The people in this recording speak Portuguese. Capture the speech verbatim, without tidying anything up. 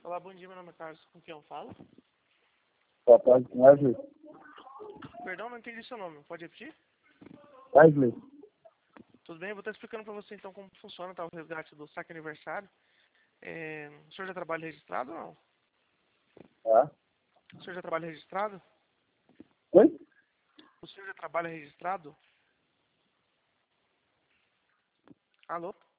Olá, bom dia, meu nome é Carlos. Com quem eu falo? Boa tarde, Wesley. Perdão, não entendi seu nome. Pode repetir? Wesley. Tudo bem? Eu vou estar explicando para você então como funciona tá, o resgate do saque aniversário. É, o senhor já trabalha registrado ou não? Tá? O senhor já trabalha registrado? Oi? O senhor já trabalha registrado? Alô?